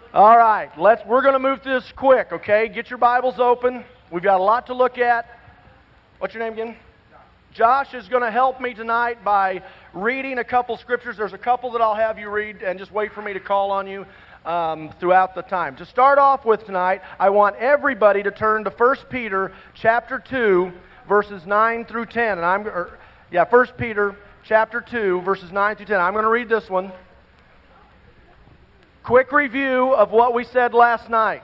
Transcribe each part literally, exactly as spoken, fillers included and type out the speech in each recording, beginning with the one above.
All right, let's. We're going to move through this quick, okay? Get your Bibles open. We've got a lot to look at. What's your name again? Josh is going to help me tonight by reading a couple scriptures. There's a couple that I'll have you read, and just wait for me to call on you um, throughout the time. To start off with tonight, I want everybody to turn to First Peter chapter two, verses nine through ten. And I'm, or, yeah, First Peter chapter two, verses nine through ten. I'm going to read this one. Quick review of what we said last night.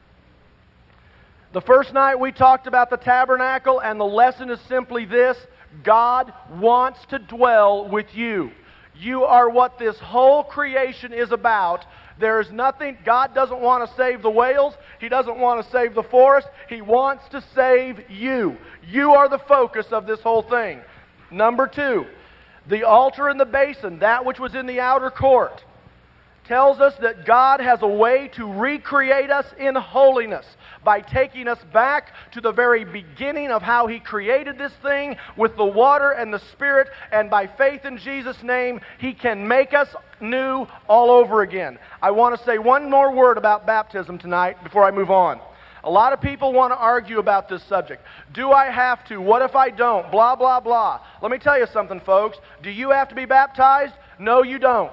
The first night we talked about the tabernacle, and the lesson is simply this: God wants to dwell with you. You are what this whole creation is about. There is nothing, God doesn't want to save the whales. He doesn't want to save the forest. He wants to save you. You are the focus of this whole thing. Number two, the altar and the basin, that which was in the outer court, tells us that God has a way to recreate us in holiness by taking us back to the very beginning of how He created this thing with the water and the Spirit, and by faith in Jesus' name, He can make us new all over again. I want to say one more word about baptism tonight before I move on. A lot of people want to argue about this subject. Do I have to? What if I don't? Blah, blah, blah. Let me tell you something, folks. Do you have to be baptized? No, you don't.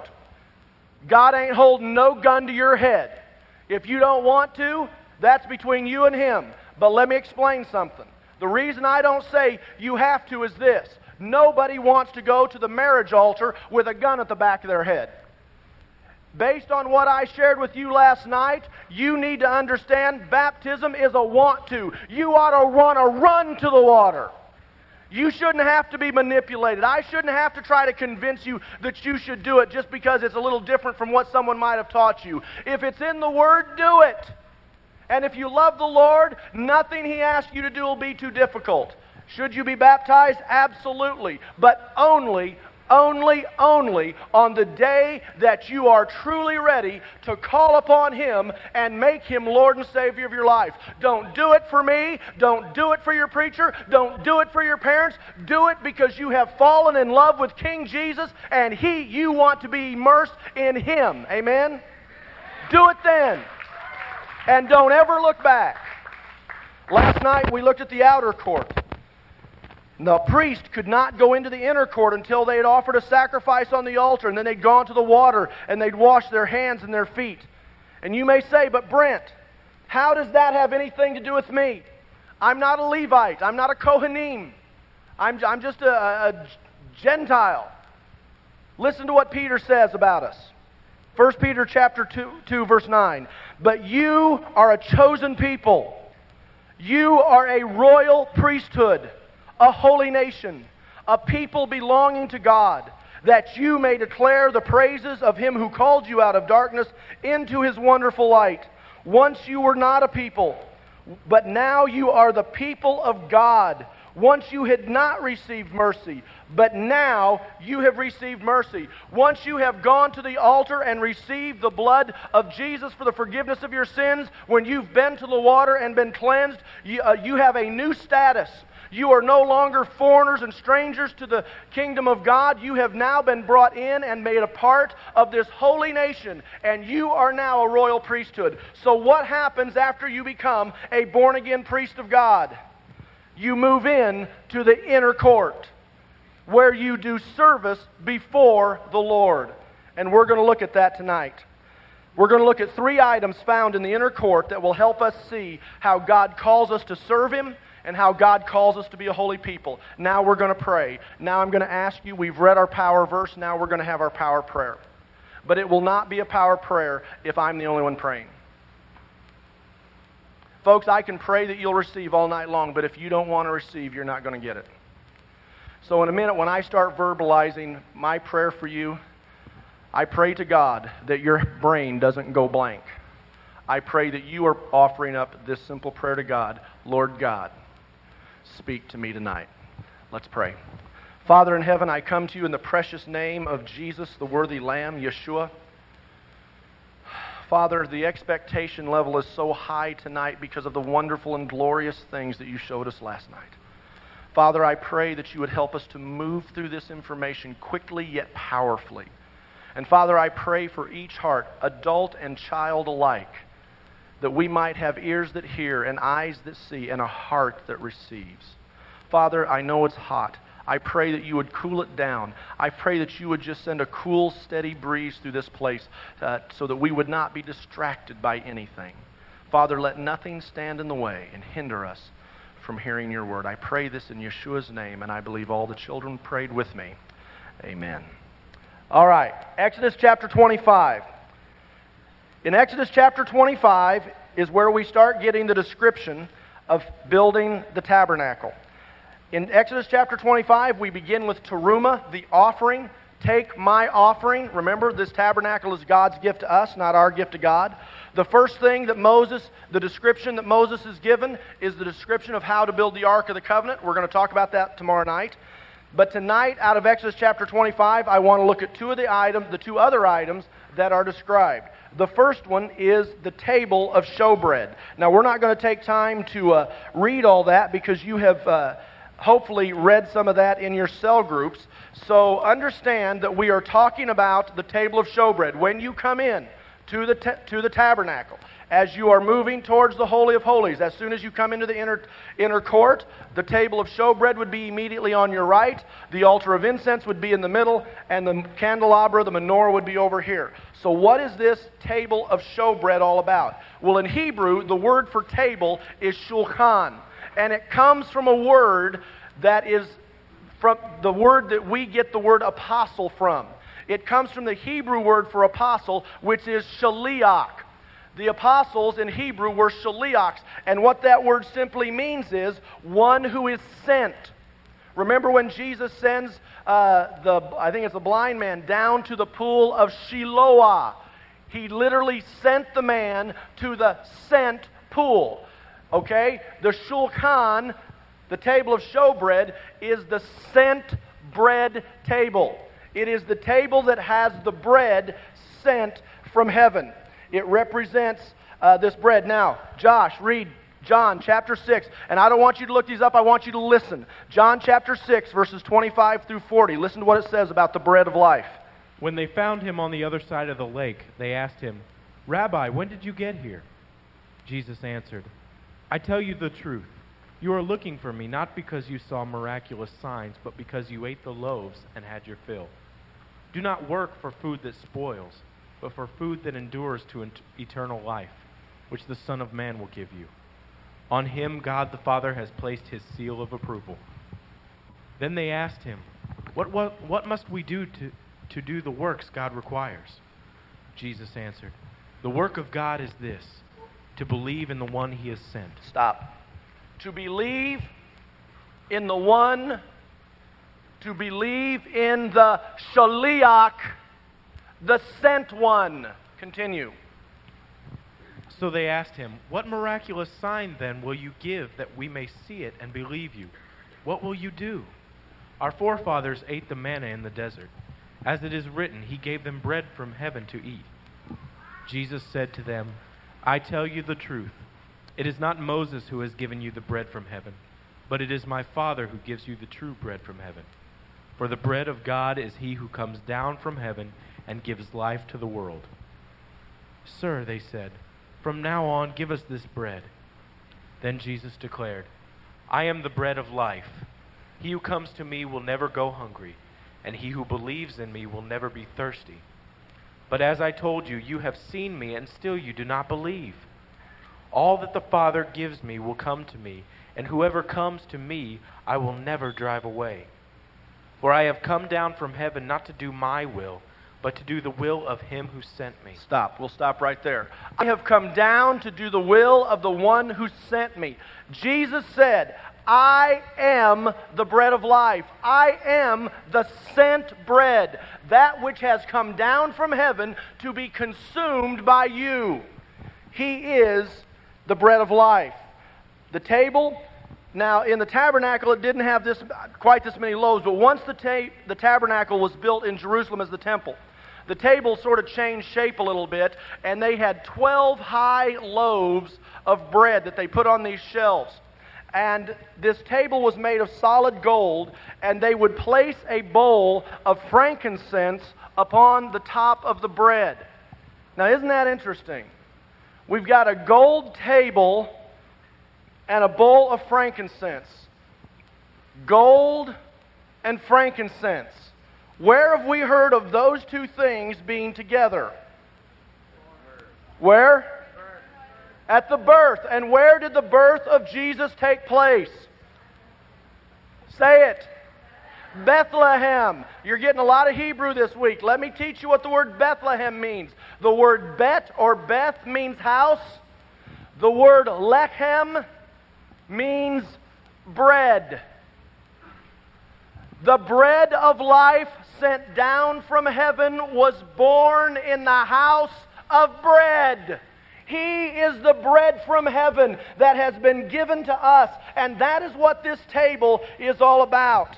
God ain't holding no gun to your head. If you don't want to, that's between you and Him. But let me explain something. The reason I don't say you have to is this: nobody wants to go to the marriage altar with a gun at the back of their head. Based on what I shared with you last night, you need to understand baptism is a want to. You ought to want to run to the water. You shouldn't have to be manipulated. I shouldn't have to try to convince you that you should do it just because it's a little different from what someone might have taught you. If it's in the Word, do it. And if you love the Lord, nothing He asks you to do will be too difficult. Should you be baptized? Absolutely. But only, only, only on the day that you are truly ready to call upon Him and make Him Lord and Savior of your life. Don't do it for me. Don't do it for your preacher. Don't do it for your parents. Do it because you have fallen in love with King Jesus, and He, you want to be immersed in Him. Amen? Do it then. And don't ever look back. Last night we looked at the outer court. The priest could not go into the inner court until they had offered a sacrifice on the altar, and then they'd gone to the water and they'd washed their hands and their feet. And you may say, but Brent, how does that have anything to do with me? I'm not a Levite. I'm not a Kohanim. I'm, I'm just a, a Gentile. Listen to what Peter says about us. First Peter chapter two, two, verse nine. But you are a chosen people. You are a royal priesthood, a holy nation, a people belonging to God, that you may declare the praises of Him who called you out of darkness into His wonderful light. Once you were not a people, but now you are the people of God. Once you had not received mercy, but now you have received mercy. Once you have gone to the altar and received the blood of Jesus for the forgiveness of your sins, when you've been to the water and been cleansed, you, uh, you have a new status. You are no longer foreigners and strangers to the kingdom of God. You have now been brought in and made a part of this holy nation, and you are now a royal priesthood. So what happens after you become a born-again priest of God? You move in to the inner court, where you do service before the Lord. And we're going to look at that tonight. We're going to look at three items found in the inner court that will help us see how God calls us to serve Him and how God calls us to be a holy people. Now we're going to pray. Now I'm going to ask you, we've read our power verse, now we're going to have our power prayer. But it will not be a power prayer if I'm the only one praying. Folks, I can pray that you'll receive all night long, but if you don't want to receive, you're not going to get it. So in a minute, when I start verbalizing my prayer for you, I pray to God that your brain doesn't go blank. I pray that you are offering up this simple prayer to God. Lord God, speak to me tonight. Let's pray. Father in heaven, I come to you in the precious name of Jesus, the worthy Lamb, Yeshua. Father, the expectation level is so high tonight because of the wonderful and glorious things that you showed us last night. Father, I pray that you would help us to move through this information quickly yet powerfully. And Father, I pray for each heart, adult and child alike, that we might have ears that hear and eyes that see and a heart that receives. Father, I know it's hot. I pray that you would cool it down. I pray that you would just send a cool, steady breeze through this place uh, so that we would not be distracted by anything. Father, let nothing stand in the way and hinder us from hearing your word. I pray this in Yeshua's name, and I believe all the children prayed with me. Amen. All right, Exodus chapter twenty-five. In Exodus chapter twenty-five is where we start getting the description of building the tabernacle. In Exodus chapter twenty-five, we begin with teruma, the offering. Take my offering. Remember, this tabernacle is God's gift to us, not our gift to God. The first thing that Moses, the description that Moses is given, is the description of how to build the Ark of the Covenant. We're going to talk about that tomorrow night. But tonight, out of Exodus chapter twenty-five, I want to look at two of the items, the two other items that are described. The first one is the table of showbread. Now, we're not going to take time to uh, read all that because you have uh, hopefully read some of that in your cell groups. So understand that we are talking about the table of showbread. When you come in to the ta- to the tabernacle, as you are moving towards the Holy of Holies, as soon as you come into the inner, inner court, the table of showbread would be immediately on your right, the altar of incense would be in the middle, and the candelabra, the menorah, would be over here. So what is this table of showbread all about? Well, in Hebrew, the word for table is shulchan, and it comes from a word that is from the word that we get the word apostle from. It comes from the Hebrew word for apostle, which is shaliach. The apostles in Hebrew were shaliachs, and what that word simply means is one who is sent. Remember when Jesus sends uh, the, I think it's the blind man, down to the pool of Shiloah. He literally sent the man to the sent pool. Okay? The shulchan, the table of showbread, is the sent bread table. It is the table that has the bread sent from heaven. It represents uh, this bread. Now, Josh, read John chapter six. And I don't want you to look these up. I want you to listen. John chapter six, verses twenty-five through forty. Listen to what it says about the bread of life. When they found him on the other side of the lake, they asked him, "Rabbi, when did you get here?" Jesus answered, "I tell you the truth. You are looking for me not because you saw miraculous signs, but because you ate the loaves and had your fill. Do not work for food that spoils, but for food that endures to eternal life, which the Son of Man will give you. On him God the Father has placed his seal of approval." Then they asked him, What, what, what must we do to, to do the works God requires?" Jesus answered, "The work of God is this, to believe in the one he has sent." Stop. To believe in the one, to believe in the shaliach, the sent one. Continue. So they asked him, "What miraculous sign then will you give that we may see it and believe you? What will you do? Our forefathers ate the manna in the desert. As it is written, he gave them bread from heaven to eat." Jesus said to them, "I tell you the truth. It is not Moses who has given you the bread from heaven, but it is my Father who gives you the true bread from heaven. For the bread of God is he who comes down from heaven and gives life to the world." "Sir," they said, "from now on give us this bread." Then Jesus declared, "I am the bread of life. He who comes to me will never go hungry, and he who believes in me will never be thirsty. But as I told you, you have seen me, and still you do not believe. All that the Father gives me will come to me, and whoever comes to me I will never drive away. For I have come down from heaven not to do my will, but to do the will of him who sent me." Stop. We'll stop right there. I have come down to do the will of the one who sent me. Jesus said, "I am the bread of life. I am the sent bread, that which has come down from heaven to be consumed by you." He is the bread of life. The table, now in the tabernacle it didn't have this quite this many loaves, but once the, ta- the tabernacle was built in Jerusalem as the temple, the table sort of changed shape a little bit, and they had twelve high loaves of bread that they put on these shelves. And this table was made of solid gold, and they would place a bowl of frankincense upon the top of the bread. Now, isn't that interesting? We've got a gold table and a bowl of frankincense. Gold and frankincense. Where have we heard of those two things being together? Where? At the birth. And where did the birth of Jesus take place? Say it. Bethlehem. You're getting a lot of Hebrew this week. Let me teach you what the word Bethlehem means. The word bet or Beth means house. The word lechem means bread. The bread of life sent down from heaven was born in the house of bread. He is the bread from heaven that has been given to us, and that is what this table is all about.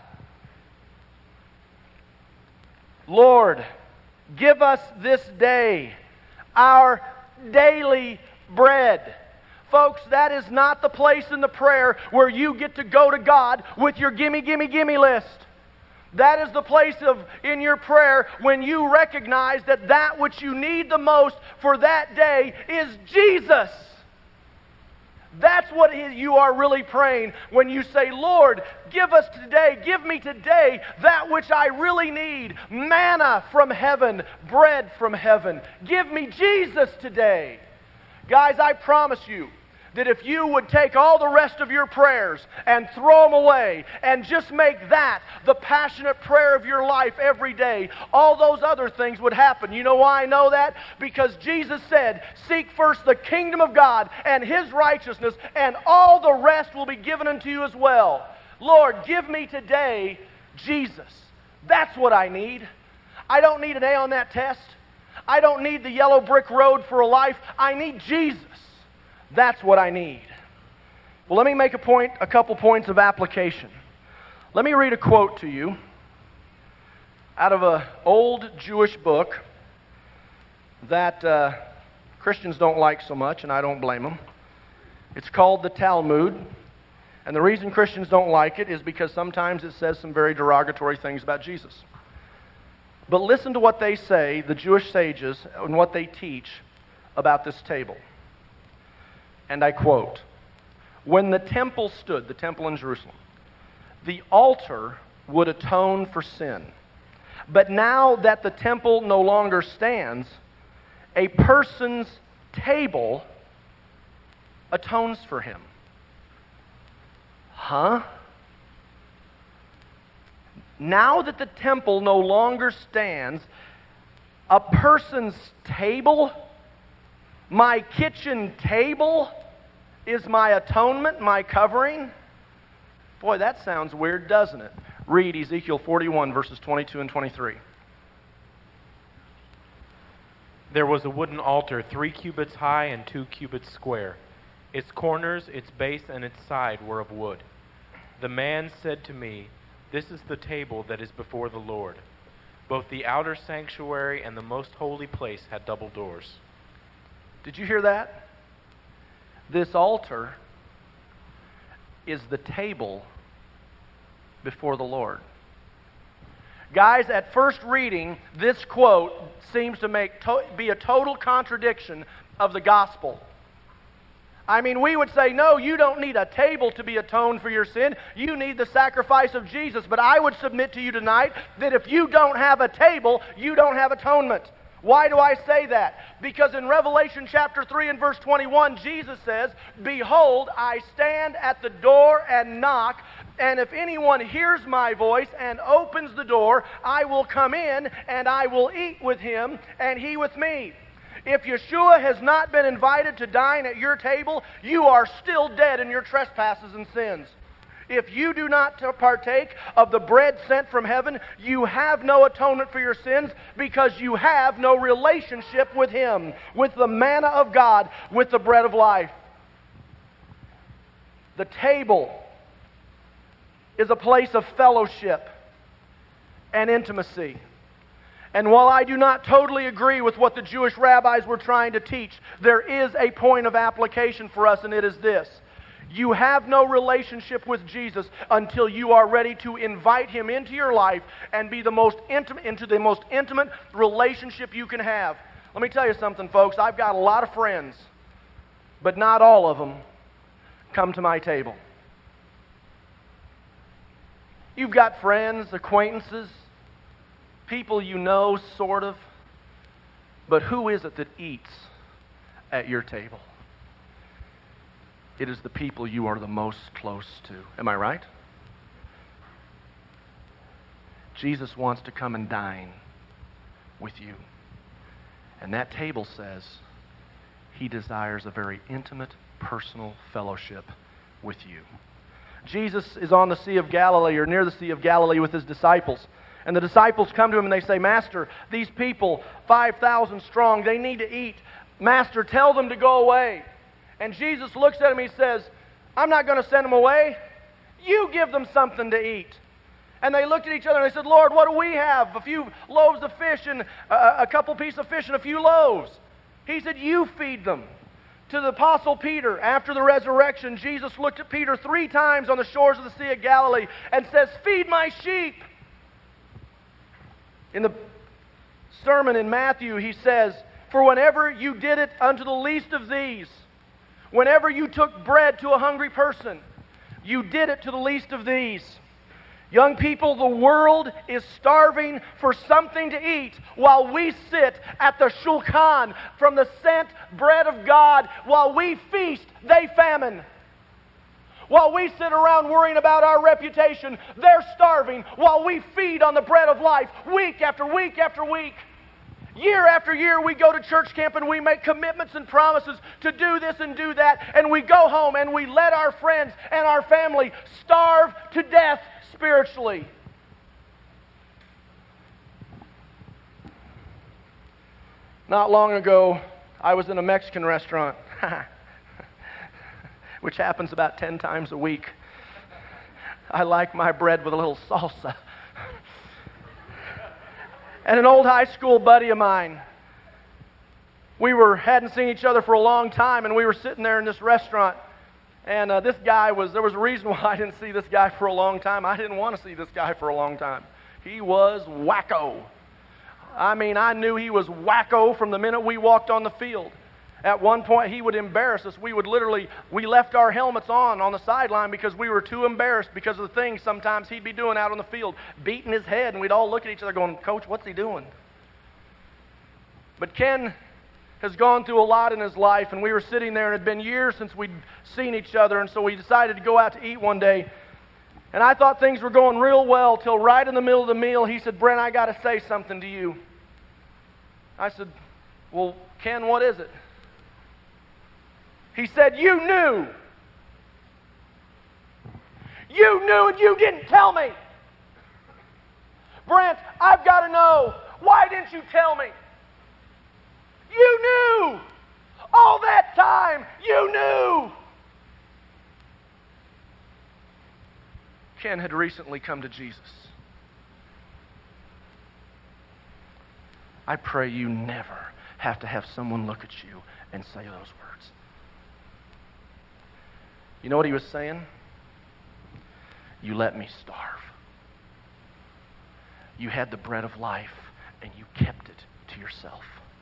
Lord, give us this day our daily bread. Folks, that is not the place in the prayer where you get to go to God with your gimme, gimme, gimme list. That is the place of in your prayer when you recognize that that which you need the most for that day is Jesus. That's what you are really praying when you say, Lord, give us today, give me today that which I really need. Manna from heaven, bread from heaven. Give me Jesus today. Guys, I promise you that if you would take all the rest of your prayers and throw them away and just make that the passionate prayer of your life every day, all those other things would happen. You know why I know that? Because Jesus said, seek first the kingdom of God and His righteousness, and all the rest will be given unto you as well. Lord, give me today Jesus. That's what I need. I don't need an A on that test. I don't need the yellow brick road for a life. I need Jesus. That's what I need. Well, let me make a point, a couple points of application. Let me read a quote to you out of an old Jewish book that uh, Christians don't like so much, and I don't blame them. It's called the Talmud, and the reason Christians don't like it is because sometimes it says some very derogatory things about Jesus. But listen to what they say, the Jewish sages, and what they teach about this table. And I quote, when the temple stood, the temple in Jerusalem, the altar would atone for sin. But now that the temple no longer stands, a person's table atones for him. Huh? Now that the temple no longer stands, a person's table, my kitchen table, is my atonement, my covering? Boy, that sounds weird, doesn't it? Read Ezekiel forty-one, verses twenty-two and twenty-three. There was a wooden altar, three cubits high and two cubits square. Its corners, its base, and its side were of wood. The man said to me, this is the table that is before the Lord. Both the outer sanctuary and the most holy place had double doors. Did you hear that? This altar is the table before the Lord. Guys, at first reading, this quote seems to make to- be a total contradiction of the gospel. I mean, we would say, no, you don't need a table to be atoned for your sin. You need the sacrifice of Jesus. But I would submit to you tonight that if you don't have a table, you don't have atonement. Why do I say that? Because in Revelation chapter three and verse twenty-one, Jesus says, behold, I stand at the door and knock, and if anyone hears my voice and opens the door, I will come in and I will eat with him and he with me. If Yeshua has not been invited to dine at your table, you are still dead in your trespasses and sins. If you do not partake of the bread sent from heaven, you have no atonement for your sins because you have no relationship with Him, with the manna of God, with the bread of life. The table is a place of fellowship and intimacy. And while I do not totally agree with what the Jewish rabbis were trying to teach, there is a point of application for us, and it is this. You have no relationship with Jesus until you are ready to invite Him into your life and be the most intimate, into the most intimate relationship you can have. Let me tell you something, folks. I've got a lot of friends, but not all of them come to my table. You've got friends, acquaintances, people you know, sort of, but who is it that eats at your table? It is the people you are the most close to. Am I right? Jesus wants to come and dine with you. And that table says He desires a very intimate, personal fellowship with you. Jesus is on the Sea of Galilee, or near the Sea of Galilee, with His disciples. And the disciples come to Him and they say, Master, these people, five thousand strong, they need to eat. Master, tell them to go away. And Jesus looks at him, He says, I'm not going to send them away. You give them something to eat. And they looked at each other and they said, Lord, what do we have? A few loaves of fish and a, a couple pieces of fish and a few loaves. He said, you feed them. To the Apostle Peter, after the resurrection, Jesus looked at Peter three times on the shores of the Sea of Galilee and says, feed my sheep. In the sermon in Matthew, He says, for whenever you did it unto the least of these, whenever you took bread to a hungry person, you did it to the least of these. Young people, the world is starving for something to eat while we sit at the shulchan from the sent bread of God. While we feast, they famine. While we sit around worrying about our reputation, they're starving while we feed on the bread of life week after week after week. Year after year, we go to church camp and we make commitments and promises to do this and do that, and we go home and we let our friends and our family starve to death spiritually. Not long ago, I was in a Mexican restaurant, which happens about ten times a week. I like my bread with a little salsa. And an old high school buddy of mine, we were hadn't seen each other for a long time, and we were sitting there in this restaurant. And uh, this guy was, there was a reason why I didn't see this guy for a long time. I didn't want to see this guy for a long time. He was wacko. I mean, I knew he was wacko from the minute we walked on the field. At one point, he would embarrass us. We would literally, we left our helmets on on the sideline because we were too embarrassed because of the things sometimes he'd be doing out on the field, beating his head, and we'd all look at each other going, Coach, what's he doing? But Ken has gone through a lot in his life, and we were sitting there, and it had been years since we'd seen each other, and so we decided to go out to eat one day. And I thought things were going real well till right in the middle of the meal, he said, Brent, I got to say something to you. I said, well, Ken, what is it? He said, you knew. You knew and you didn't tell me. Brent, I've got to know. Why didn't you tell me? You knew. All that time, you knew. Ken had recently come to Jesus. I pray you never have to have someone look at you and say those words. You know what he was saying? You let me starve. You had the bread of life, and you kept it to yourself.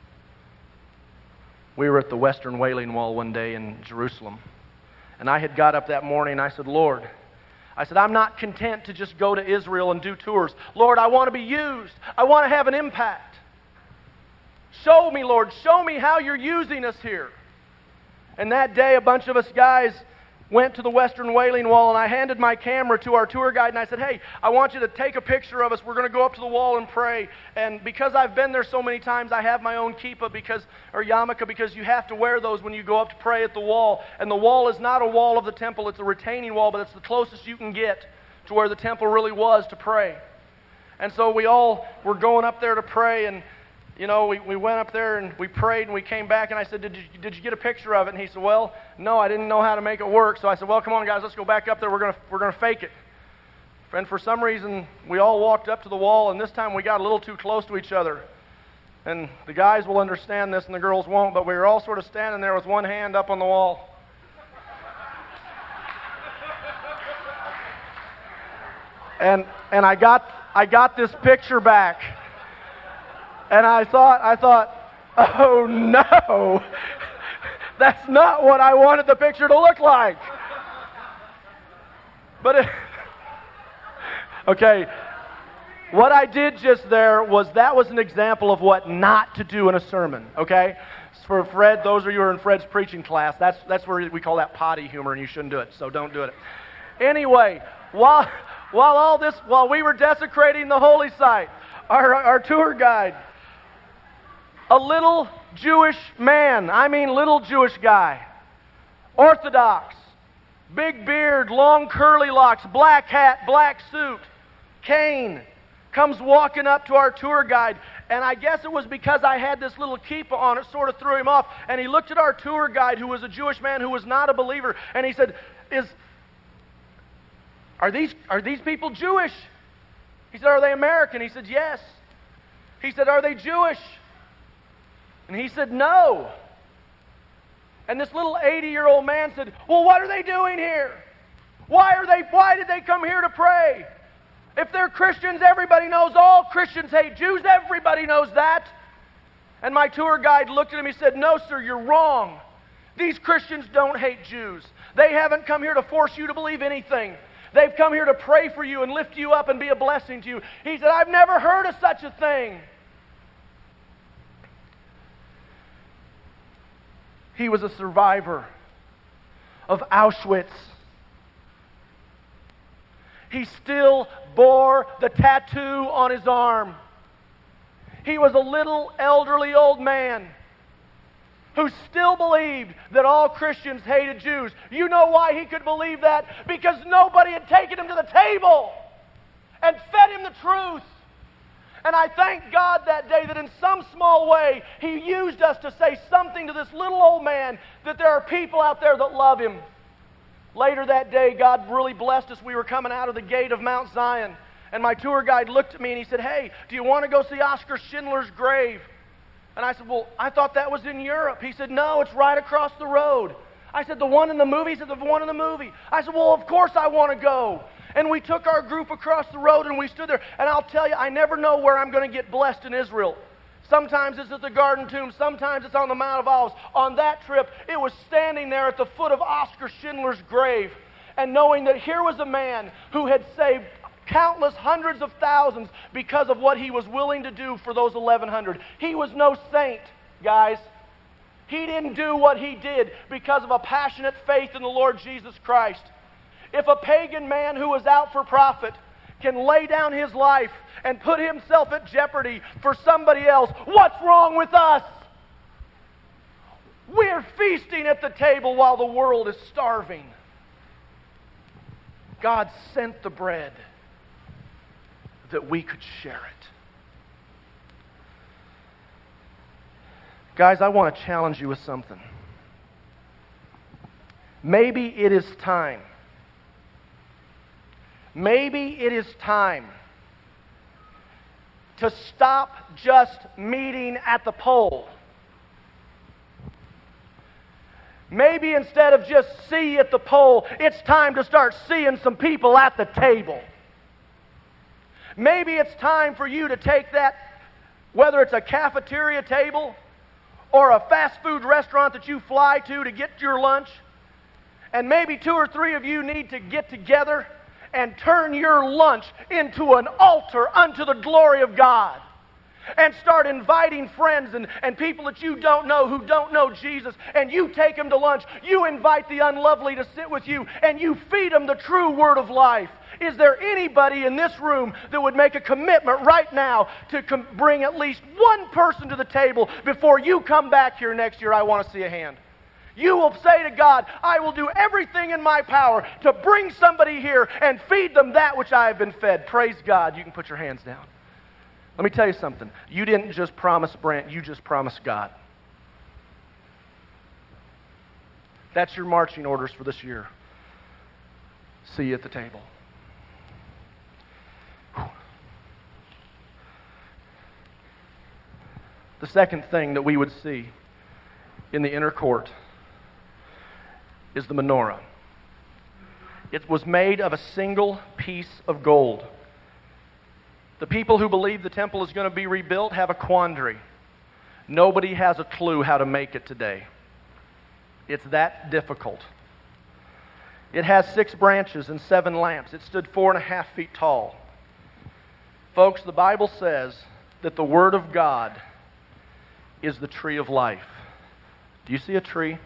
We were at the Western Wailing Wall one day in Jerusalem, and I had got up that morning and I said, Lord, I said, I'm not content to just go to Israel and do tours. Lord, I want to be used. I want to have an impact. Show me, Lord, show me how you're using us here. And that day, a bunch of us guys went to the Western Wailing Wall, and I handed my camera to our tour guide, and I said, hey, I want you to take a picture of us. We're going to go up to the wall and pray. And because I've been there so many times, I have my own kippah because, or yarmulke, because you have to wear those when you go up to pray at the wall. And the wall is not a wall of the temple. It's a retaining wall, but it's the closest you can get to where the temple really was to pray. And so we all were going up there to pray, and you know, we, we went up there and we prayed and we came back, and I said, did you, did you get a picture of it? And he said, well, no, I didn't know how to make it work. So I said, well, come on, guys, let's go back up there. We're going we're gonna fake it. And for some reason, we all walked up to the wall, and this time we got a little too close to each other. And the guys will understand this and the girls won't, but we were all sort of standing there with one hand up on the wall. And and I got I got this picture back. And I thought I thought, oh no. That's not what I wanted the picture to look like. But it, okay, what I did just there was that was an example of what not to do in a sermon, okay? For Fred, those of you who are in Fred's preaching class, that's that's where we call that potty humor, and you shouldn't do it, so don't do it. Anyway, while while all this, while we were desecrating the holy site, our our tour guide, a little Jewish man, I mean little Jewish guy, Orthodox, big beard, long curly locks, black hat, black suit, cane, comes walking up to our tour guide, and I guess it was because I had this little kippah on it, sort of threw him off, and he looked at our tour guide, who was a Jewish man who was not a believer, and he said, "Is are these are these people Jewish?" He said, "Are they American?" He said, "Yes." He said, "Are they Jewish?" And he said, "No." And this little eighty-year-old man said, "Well, what are they doing here? Why are they? Why did they come here to pray? If they're Christians, everybody knows all Christians hate Jews. Everybody knows that." And my tour guide looked at him. He said, "No, sir, you're wrong. These Christians don't hate Jews. They haven't come here to force you to believe anything. They've come here to pray for you and lift you up and be a blessing to you." He said, "I've never heard of such a thing." He was a survivor of Auschwitz. He still bore the tattoo on his arm. He was a little elderly old man who still believed that all Christians hated Jews. You know why he could believe that? Because nobody had taken him to the table and fed him the truth. And I thank God that day that in some small way He used us to say something to this little old man, that there are people out there that love him. Later that day, God really blessed us. We were coming out of the gate of Mount Zion, and my tour guide looked at me and he said, "Hey, do you want to go see Oskar Schindler's grave?" And I said, "Well, I thought that was in Europe." He said, "No, it's right across the road." I said, "The one in the movie?" He said, "The one in the movie." I said, "Well, of course I want to go." And we took our group across the road and we stood there. And I'll tell you, I never know where I'm going to get blessed in Israel. Sometimes it's at the Garden Tomb. Sometimes it's on the Mount of Olives. On that trip, it was standing there at the foot of Oskar Schindler's grave and knowing that here was a man who had saved countless hundreds of thousands because of what he was willing to do for those eleven hundred. He was no saint, guys. He didn't do what he did because of a passionate faith in the Lord Jesus Christ. If a pagan man who was out for profit can lay down his life and put himself at jeopardy for somebody else, what's wrong with us? We're feasting at the table while the world is starving. God sent the bread that we could share it. Guys, I want to challenge you with something. Maybe it is time. Maybe it is time to stop just meeting at the pole. Maybe instead of just see at the pole, it's time to start seeing some people at the table. Maybe it's time for you to take that, whether it's a cafeteria table or a fast food restaurant that you fly to to get your lunch, and maybe two or three of you need to get together and turn your lunch into an altar unto the glory of God. And start inviting friends and, and people that you don't know who don't know Jesus, and you take them to lunch. You invite the unlovely to sit with you, and you feed them the true word of life. Is there anybody in this room that would make a commitment right now to com- bring at least one person to the table before you come back here next year? I want to see a hand. You will say to God, I will do everything in my power to bring somebody here and feed them that which I have been fed. Praise God. You can put your hands down. Let me tell you something. You didn't just promise Brent, you just promised God. That's your marching orders for this year. See you at the table. Whew. The second thing that we would see in the inner court is the menorah. It was made of a single piece of gold. The people who believe the temple is going to be rebuilt have a quandary. Nobody has a clue how to make it today. It's that difficult. It has six branches and seven lamps. It stood four and a half feet tall. Folks, the Bible says that the Word of God is the tree of life. Do you see a tree?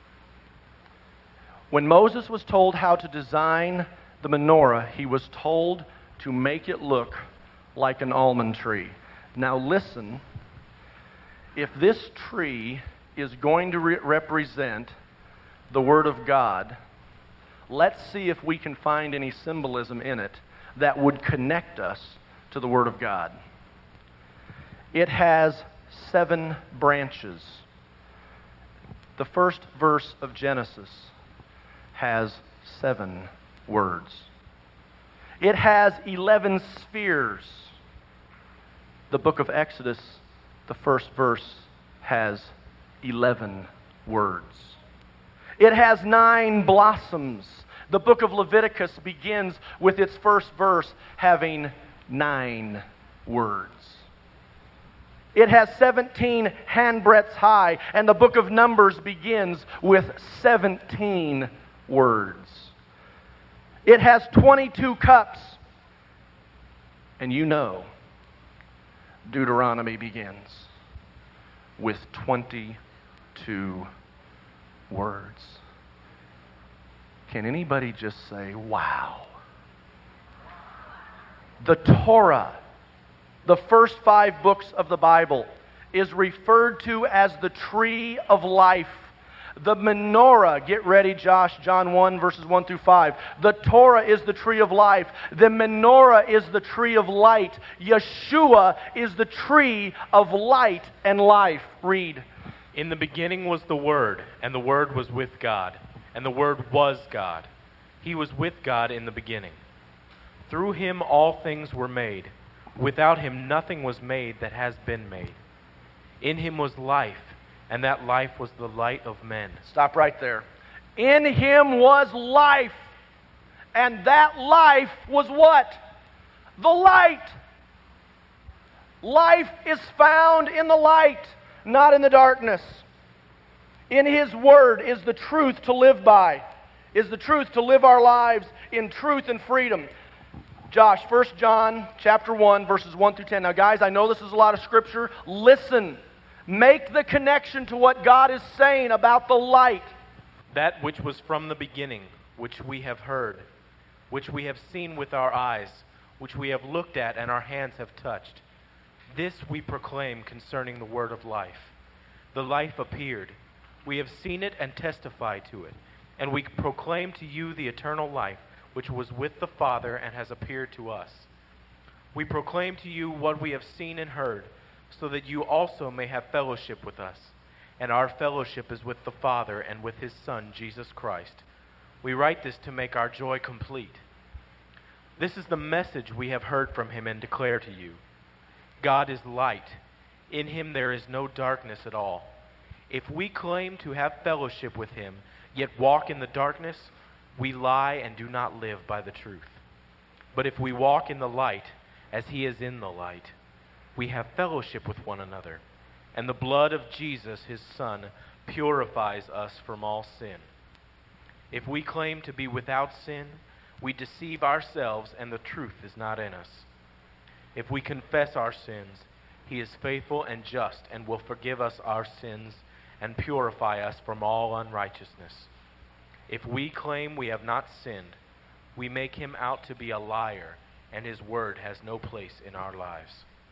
When Moses was told how to design the menorah, he was told to make it look like an almond tree. Now listen, if this tree is going to re- represent the Word of God, let's see if we can find any symbolism in it that would connect us to the Word of God. It has seven branches. The first verse of Genesis has seven words. It has eleven spheres. The book of Exodus, the first verse, has eleven words. It has nine blossoms. The book of Leviticus begins with its first verse having nine words. It has seventeen handbreadths high, and the book of Numbers begins with seventeen words. It has twenty-two cups, and you know Deuteronomy begins with twenty-two words. Can anybody just say, wow? The Torah, the first five books of the Bible, is referred to as the tree of life. The menorah, get ready, Josh, John one, verses one through five. The Torah is the tree of life. The menorah is the tree of light. Yeshua is the tree of light and life. Read. In the beginning was the Word, and the Word was with God, and the Word was God. He was with God in the beginning. Through Him all things were made. Without Him nothing was made that has been made. In Him was life, and that life was the light of men. Stop right there. In Him was life, and that life was what? The light. Life is found in the light, not in the darkness. In His Word is the truth to live by, is the truth to live our lives in truth and freedom. Josh, First John chapter one, verses one through ten. Now guys, I know this is a lot of Scripture. Listen. Make the connection to what God is saying about the light. That which was from the beginning, which we have heard, which we have seen with our eyes, which we have looked at and our hands have touched. This we proclaim concerning the word of life. The life appeared. We have seen it and testify to it. And we proclaim to you the eternal life, which was with the Father and has appeared to us. We proclaim to you what we have seen and heard, so that you also may have fellowship with us. And our fellowship is with the Father and with His Son, Jesus Christ. We write this to make our joy complete. This is the message we have heard from Him and declare to you. God is light. In Him there is no darkness at all. If we claim to have fellowship with Him, yet walk in the darkness, we lie and do not live by the truth. But if we walk in the light, as He is in the light, we have fellowship with one another, and the blood of Jesus, His Son, purifies us from all sin. If we claim to be without sin, we deceive ourselves, and the truth is not in us. If we confess our sins, He is faithful and just, and will forgive us our sins and purify us from all unrighteousness. If we claim we have not sinned, we make Him out to be a liar, and His word has no place in our lives.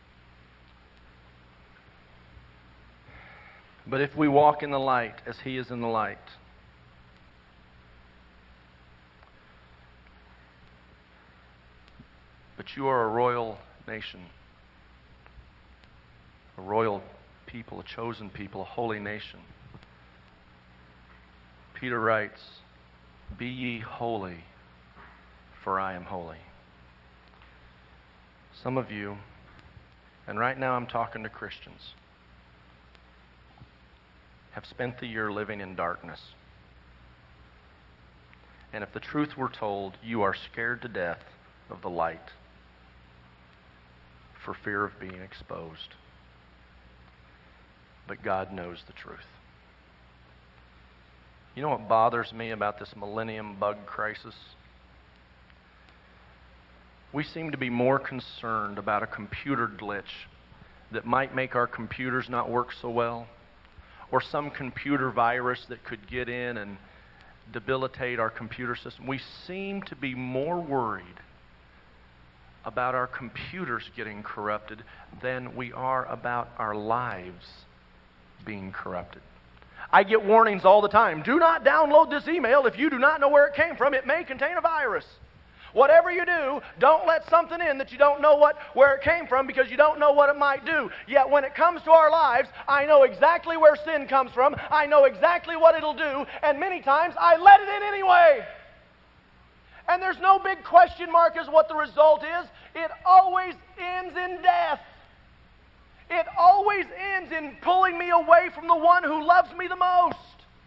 But if we walk in the light as He is in the light, but you are a royal nation, a royal people, a chosen people, a holy nation. Peter writes, "Be ye holy, for I am holy." Some of you, and right now I'm talking to Christians, have spent the year living in darkness. And if the truth were told, you are scared to death of the light for fear of being exposed. But God knows the truth. You know what bothers me about this millennium bug crisis? We seem to be more concerned about a computer glitch that might make our computers not work so well, or some computer virus that could get in and debilitate our computer system. We seem to be more worried about our computers getting corrupted than we are about our lives being corrupted. I get warnings all the time. Do not download this email if you do not know where it came from. It may contain a virus. Whatever you do, don't let something in that you don't know what where it came from, because you don't know what it might do. Yet when it comes to our lives, I know exactly where sin comes from. I know exactly what it'll do, and many times I let it in anyway. And there's no big question mark as what the result is. It always ends in death. It always ends in pulling me away from the one who loves me the most.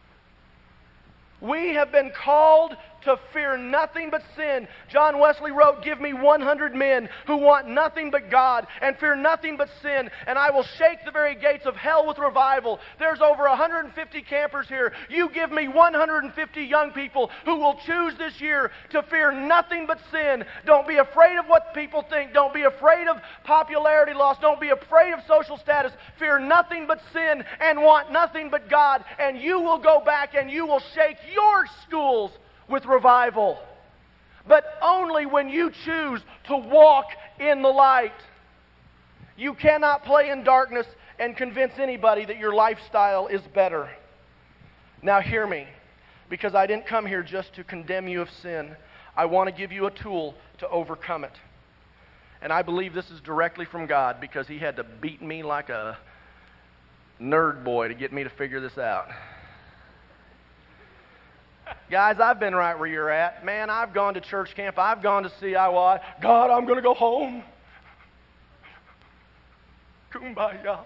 We have been called to fear nothing but sin. John Wesley wrote, "Give me one hundred men who want nothing but God and fear nothing but sin, and I will shake the very gates of hell with revival." There's over one hundred fifty campers here. You give me one hundred fifty young people who will choose this year to fear nothing but sin. Don't be afraid of what people think. Don't be afraid of popularity loss. Don't be afraid of social status. Fear nothing but sin and want nothing but God, and you will go back and you will shake your schools with revival. But only when you choose to walk in the light. You cannot play in darkness and convince anybody that your lifestyle is better. Now hear me, because I didn't come here just to condemn you of sin. I want to give you a tool to overcome it. And I believe this is directly from God, because He had to beat me like a nerd boy to get me to figure this out. Guys, I've been right where you're at. Man, I've gone to church camp. I've gone to C I Y. God, I'm going to go home. Kumbaya.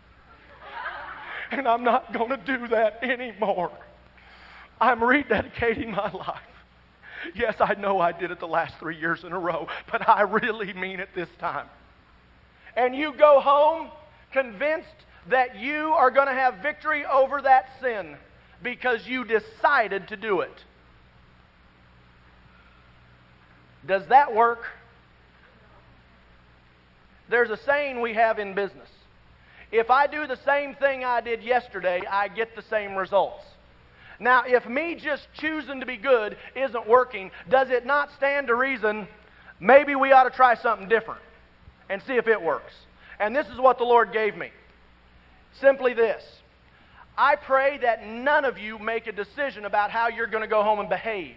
And I'm not going to do that anymore. I'm rededicating my life. Yes, I know I did it the last three years in a row, but I really mean it this time. And you go home convinced that you are going to have victory over that sin, because you decided to do it. Does that work? There's a saying we have in business. If I do the same thing I did yesterday, I get the same results. Now, if me just choosing to be good isn't working, does it not stand to reason maybe we ought to try something different and see if it works? And this is what the Lord gave me. Simply this. I pray that none of you make a decision about how you're going to go home and behave.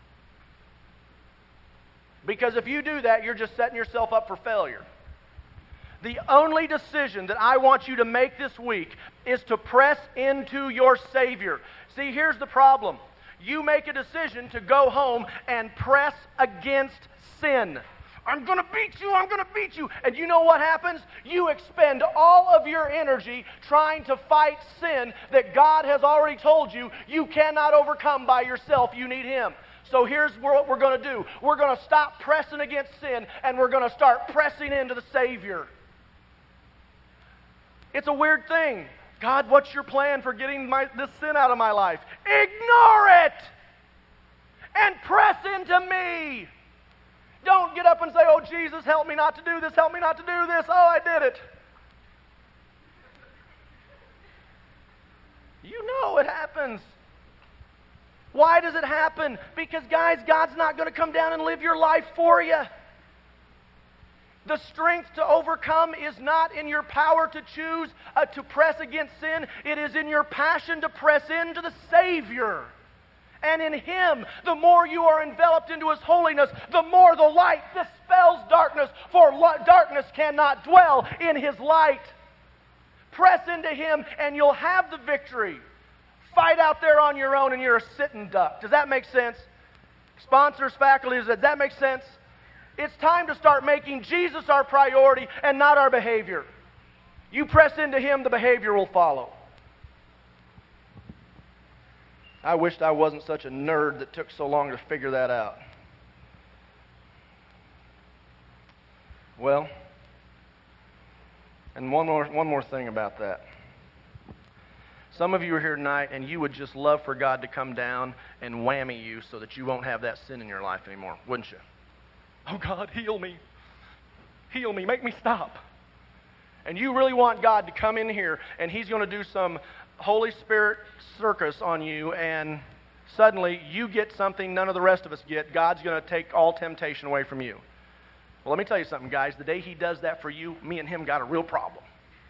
Because if you do that, you're just setting yourself up for failure. The only decision that I want you to make this week is to press into your Savior. See, here's the problem. You make a decision to go home and press against sin. I'm going to beat you, I'm going to beat you. And you know what happens? You expend all of your energy trying to fight sin that God has already told you you cannot overcome by yourself. You need Him. So here's what we're going to do. We're going to stop pressing against sin, and we're going to start pressing into the Savior. It's a weird thing. God, what's your plan for getting my, this sin out of my life? Ignore it and press into me. Don't get up and say, "Oh, Jesus, help me not to do this, help me not to do this. Oh, I did it." You know it happens. Why does it happen? Because, guys, God's not going to come down and live your life for you. The strength to overcome is not in your power to choose uh, to press against sin. It is in your passion to press into the Savior. And in Him, the more you are enveloped into His holiness, the more the light dispels darkness, for lo- darkness cannot dwell in His light. Press into Him and you'll have the victory. Fight out there on your own and you're a sitting duck. Does that make sense? Sponsors, faculty, does that make sense? It's time to start making Jesus our priority and not our behavior. You press into Him, the behavior will follow. I wished I wasn't such a nerd that took so long to figure that out. Well, and one more, one more thing about that. Some of you are here tonight and you would just love for God to come down and whammy you so that you won't have that sin in your life anymore, wouldn't you? Oh, God, heal me. Heal me. Make me stop. And you really want God to come in here and He's going to do some Holy Spirit circus on you, and suddenly you get something none of the rest of us get. God's going to take all temptation away from you. Well, let me tell you something, guys. The day He does that for you, me and Him got a real problem.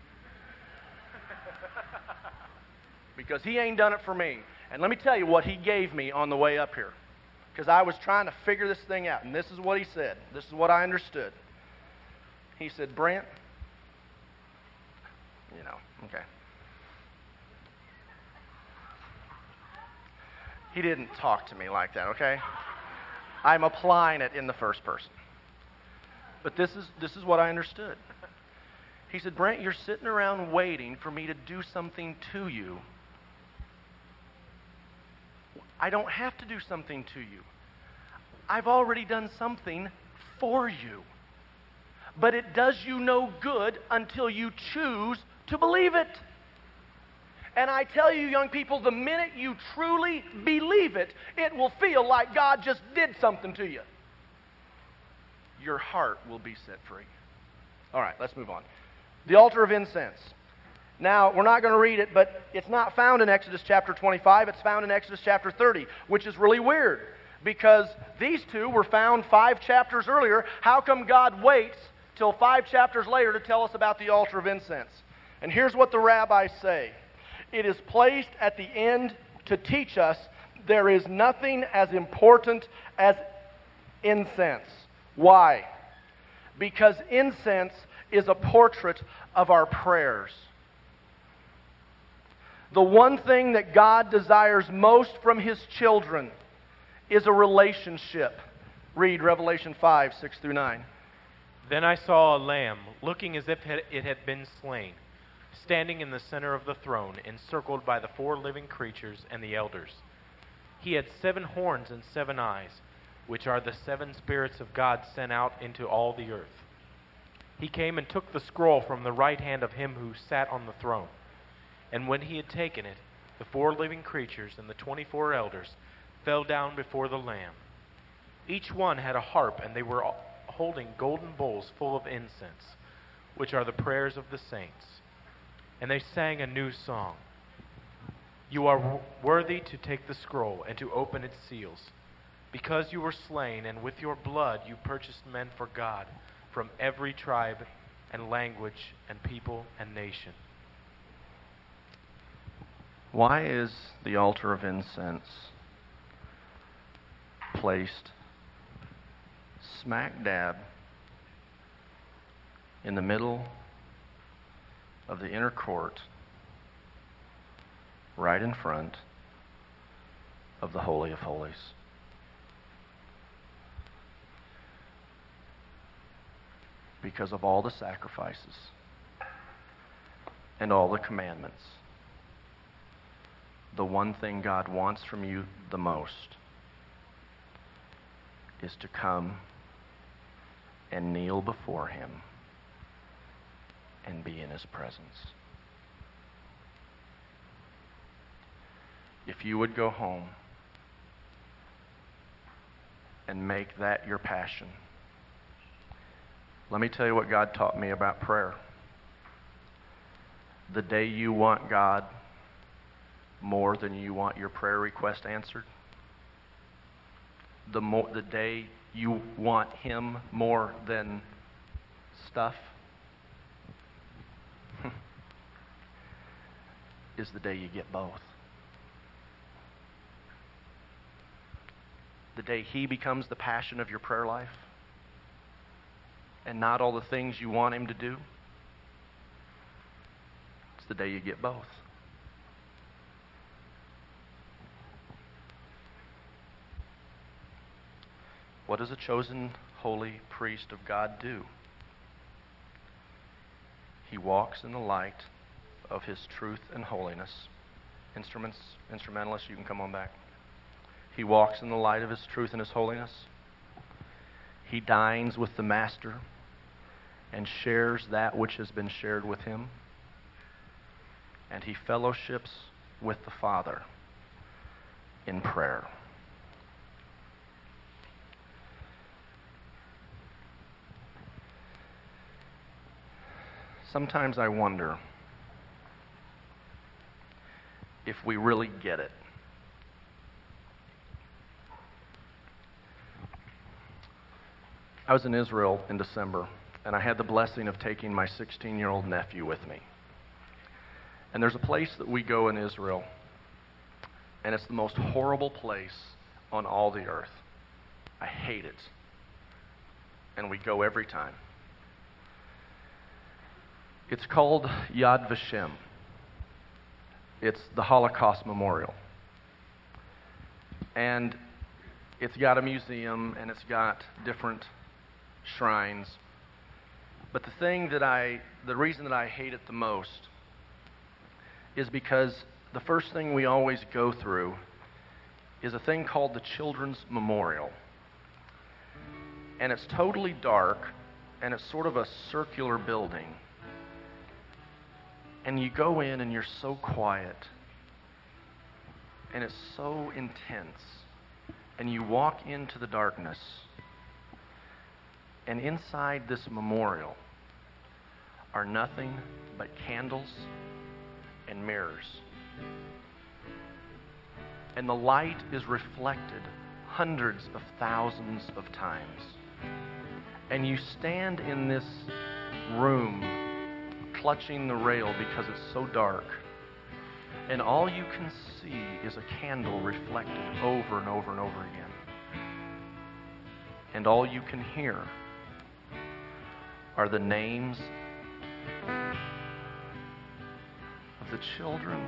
Because He ain't done it for me. And let me tell you what He gave me on the way up here. Because I was trying to figure this thing out. And this is what He said. This is what I understood. He said, Brent, you know, okay. He didn't talk to me like that, okay? I'm applying it in the first person. But this is this is what I understood. He said, Brent, you're sitting around waiting for me to do something to you. I don't have to do something to you. I've already done something for you. But it does you no good until you choose to believe it. And I tell you, young people, the minute you truly believe it, it will feel like God just did something to you. Your heart will be set free. All right, let's move on. The altar of incense. Now, we're not going to read it, but it's not found in Exodus chapter twenty-five. It's found in Exodus chapter thirty, which is really weird because these two were found five chapters earlier. How come God waits till five chapters later to tell us about the altar of incense? And here's what the rabbis say. It is placed at the end to teach us there is nothing as important as incense. Why? Because incense is a portrait of our prayers. The one thing that God desires most from His children is a relationship. Read Revelation five, six through nine. Then I saw a lamb, looking as if it had been slain, standing in the center of the throne, encircled by the four living creatures and the elders. He had seven horns and seven eyes, which are the seven spirits of God sent out into all the earth. He came and took the scroll from the right hand of Him who sat on the throne. And when He had taken it, the four living creatures and the twenty-four elders fell down before the Lamb. Each one had a harp, and they were holding golden bowls full of incense, which are the prayers of the saints. And they sang a new song. You are worthy to take the scroll and to open its seals, because you were slain, and with your blood you purchased men for God from every tribe and language and people and nation. Why is the altar of incense placed smack dab in the middle of the inner court, right in front of the Holy of Holies? Because of all the sacrifices and all the commandments, the one thing God wants from you the most is to come and kneel before Him and be in His presence. If you would go home and make that your passion. Let me tell you what God taught me about prayer. The day you want God more than you want your prayer request answered, the more, the day you want Him more than stuff, is the day you get both. The day He becomes the passion of your prayer life and not all the things you want Him to do. It's the day you get both. What does a chosen holy priest of God do? He walks in the light of His truth and holiness Instruments, instrumentalists, you can come on back. He walks in the light of His truth and His holiness. He dines with the Master and shares that which has been shared with Him. And he fellowships with the Father in prayer. Sometimes I wonder if we really get it. I was in Israel in December, and I had the blessing of taking my sixteen-year-old nephew with me. And there's a place that we go in Israel, and it's the most horrible place on all the earth. I hate it. And we go every time. It's called Yad Vashem. It's the Holocaust Memorial. And it's got a museum, and it's got different shrines. But the thing that I, the reason that I hate it the most is because the first thing we always go through is a thing called the Children's Memorial. And it's totally dark, and it's sort of a circular building. And you go in and you're so quiet, and it's so intense. And you walk into the darkness, and inside this memorial are nothing but candles and mirrors. And the light is reflected hundreds of thousands of times. And you stand in this room clutching the rail because it's so dark. And all you can see is a candle reflected over and over and over again. And all you can hear are the names of the children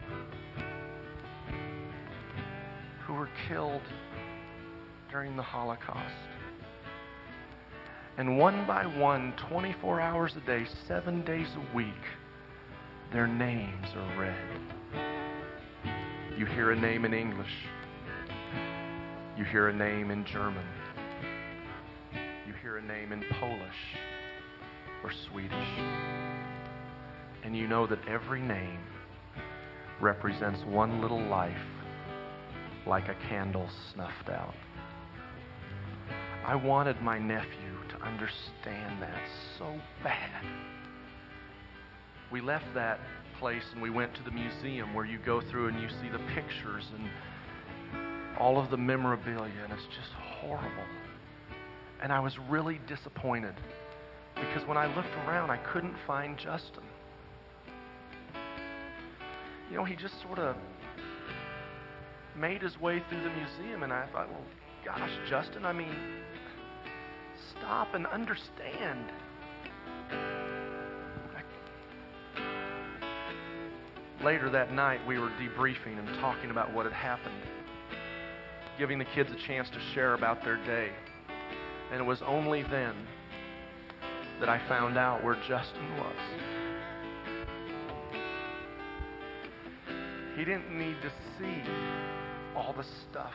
who were killed during the Holocaust. And one by one, twenty-four hours a day, seven days a week, their names are read. You hear a name in English. You hear a name in German. You hear a name in Polish or Swedish. And you know that every name represents one little life, like a candle snuffed out. I wanted my nephew to understand that so bad. We left that place and we went to the museum where you go through and you see the pictures and all of the memorabilia, and it's just horrible. And I was really disappointed because when I looked around, I couldn't find Justin. You know, he just sort of made his way through the museum, and I thought, well, gosh, Justin, I mean, stop and understand. Later that night, we were debriefing and talking about what had happened, giving the kids a chance to share about their day. And it was only then that I found out where Justin was. He didn't need to see all the stuff.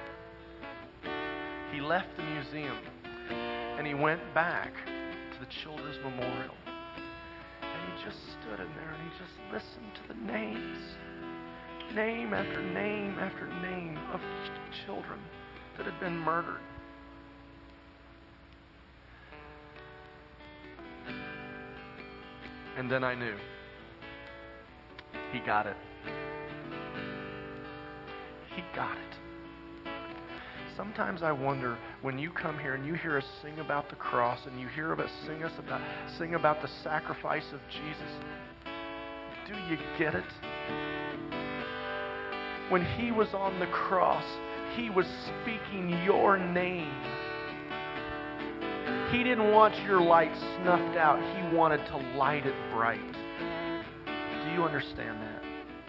He left the museum and he went back to the Children's Memorial. And he just stood in there and he just listened to the names, name after name after name of ch- children that had been murdered. And then I knew. He got it. He got it. Sometimes I wonder, when you come here and you hear us sing about the cross and you hear us sing us about sing about the sacrifice of Jesus, do you get it? When he was on the cross, he was speaking your name. He didn't want your light snuffed out. He wanted to light it bright. Do you understand that?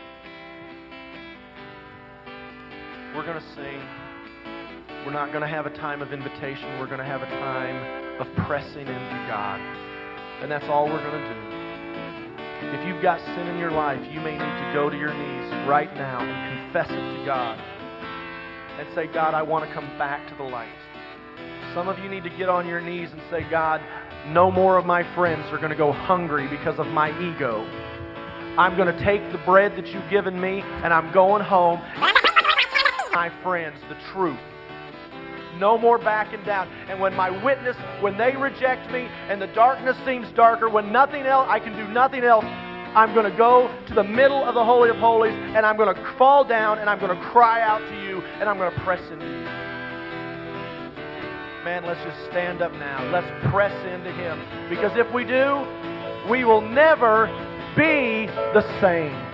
We're going to sing. We're not going to have a time of invitation. We're going to have a time of pressing into God. And that's all we're going to do. If you've got sin in your life, you may need to go to your knees right now and confess it to God. And say, God, I want to come back to the light. Some of you need to get on your knees and say, God, no more of my friends are going to go hungry because of my ego. I'm going to take the bread that you've given me and I'm going home. My friends, the truth. No more backing down. And when my witness, when they reject me and the darkness seems darker, when nothing else, I can do nothing else, I'm going to go to the middle of the Holy of Holies and I'm going to fall down and I'm going to cry out to you and I'm going to press into you. Man, let's just stand up now. Let's press into Him. Because if we do, we will never be the same.